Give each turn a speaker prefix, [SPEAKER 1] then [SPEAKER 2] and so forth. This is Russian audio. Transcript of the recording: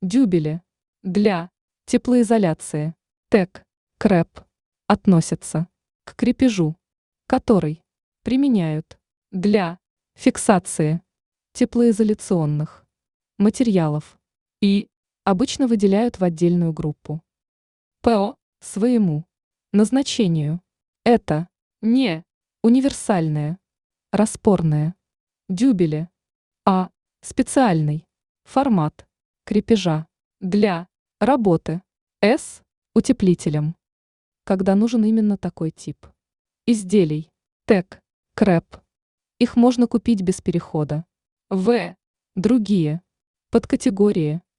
[SPEAKER 1] дюбели для теплоизоляции, ТЭК, КРЭП относятся к крепежу, который применяют для фиксации теплоизоляционных материалов и обычно выделяют в отдельную группу. ПО своему назначению. Это не универсальные, распорные дюбели, а специальный формат крепежа для работы с утеплителем, когда нужен именно такой тип изделий. ТЭК, КРЭП. Их можно купить без перехода в другие подкатегории